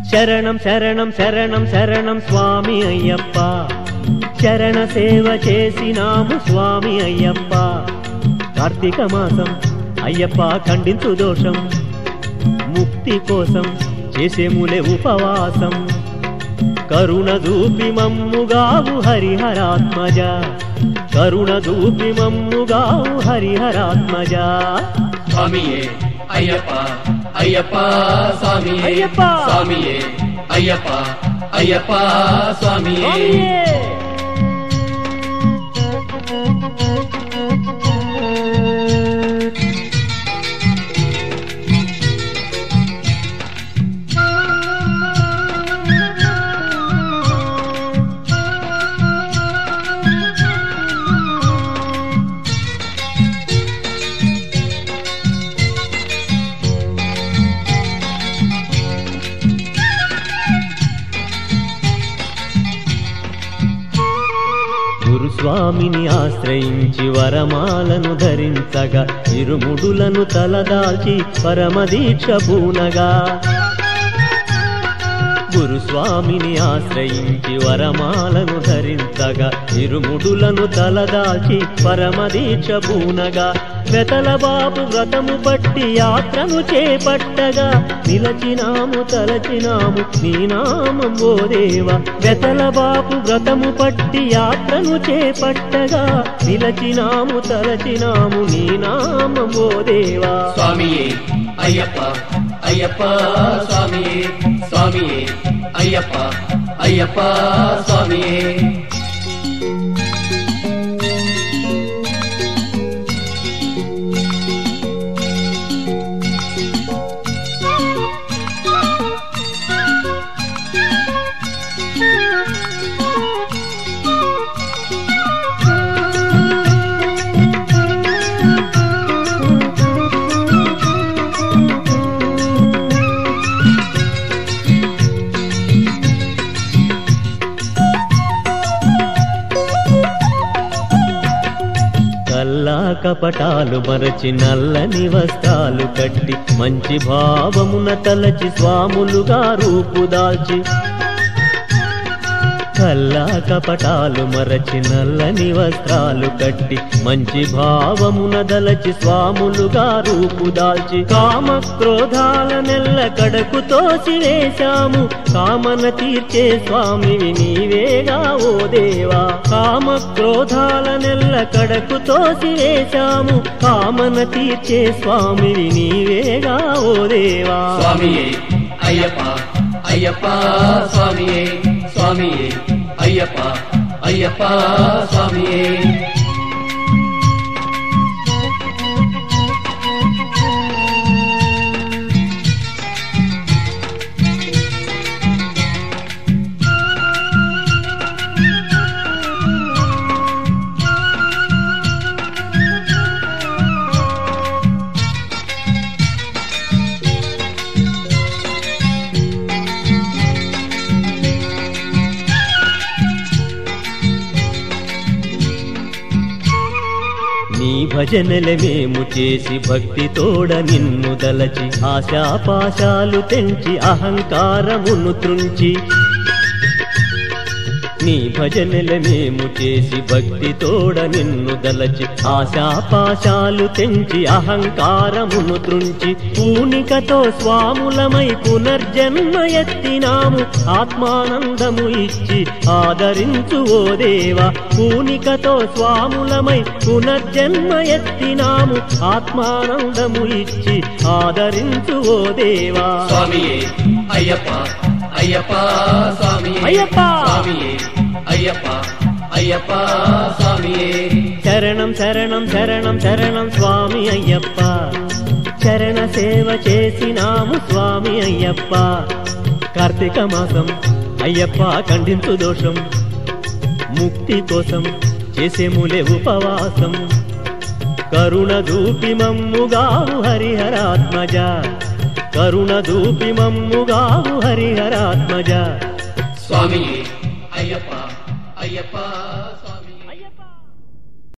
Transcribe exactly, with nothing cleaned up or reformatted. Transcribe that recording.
శరణం శరణం శరణం శరణం స్వామి అయ్యప్ప, చరణ సేవ చేసినాము స్వామి అయ్యప్ప. కార్తీక మాసం అయ్యప్ప ఖండించు దోషం, ముక్తి కోసం చేసేములే ఉపవాసం. కరుణ చూపి మమ్ముగావు హరిహరాత్మజ, కరుణ చూపి మమ్ముగావు హరిహరాత్మజ. స్వామియే అయ్యప్ప అయ్యప్ప స్వామియే అయ్యప్ప. స్వామియే అయ్యప్ప అయ్యప్ప స్వామియే. గురుస్వామిని ఆశ్రయించి వరమాలను ధరించగా, ఇరుముడులను తలదాల్చి పరమదీక్ష పూనగా. గురుస్వామిని ఆశ్రయించి వరమాలను ధరించగా, ఇరుముడులను తలదాల్చి పరమదీక్ష పూనగా. వెతల బాబు వ్రతము పట్టి యాత్రను చేపట్టగా, నిలచినాము తలచినాము నీ నామం ఓ దేవా. వెతల బాబు వ్రతము పట్టి యాత్రను చేపట్టగా, నిలచినాము తలచినాము నీ నామం ఓ దేవా. స్వామియే అయ్యప్ప అయ్యప్ప స్వామియే స్వామియే అయ్యప్ప అయ్యప్ప స్వామియే. కల్లా కపటాలు మరచి నల్లని వస్త్రాలు కట్టి, మంచి భావమున తలచి స్వాములుగా రూపుదాల్చి. కల్లా కపటాలు మరచి నల్లని వస్త్రాలు కట్టి, మంచి భావమున దలచి స్వాములుగా రూపుదాల్చి. కామ క్రోధాల నెల్ల కడకు తోసివేశాము, కామన తీర్చే స్వామివి నీవేగా ఓ దేవా. కామ క్రోధాల నెల్ల కడకు తోసివేశాము, కామన తీర్చే స్వామివి నీవేగా ఓ దేవా. స్వామియే అయ్యప్ప అయ్యప్ప స్వామియే స్వామియే అయ్యప్ప అయ్యప్ప స్వామియే. నీ భజనలే మేము చేసి భక్తి తోడ నిన్ను దలచి, ఆశాపాశాలు తెంచి అహంకారమును త్రుంచి. నీ భజనలే మేము చేసి భక్తి తోడ నిన్ను దలచి, ఆశాపాశాలు తెంచి అహంకారమును త్రుంచి. పూనికతో స్వాములమై పునర్జన్మ ఎత్తినాము, ఆత్మానందము ఇచ్చి ఆదరించు ఓ దేవా. పూనికతో స్వాములమై పునర్జన్మ ఎత్తినాము, ఆత్మానందము ఇచ్చి ఆదరించు ఓ దేవా. స్వామియే అయ్యప్ప అయ్యప్ప స్వామియే అయ్యప్ప. స్వామియే అయ్యప్ప అయ్యప్ప స్వామియే. శరణం శరణం శరణం శరణం స్వామి అయ్యప్ప, చరణ సేవ చేసినాము స్వామి అయ్యప్ప. కార్తీక మాసం అయ్యప్ప ఖండించు దోషం, ముక్తి కోసం చేసేములే ఉపవాసం. కరుణ దూపి మమ్ముగావు హరిహరాత్మజ, కరుణ దూపి మమ్ముగావు హరిహరాత్మజ. స్వామియే అయ్యప్ప అయ్యప్ప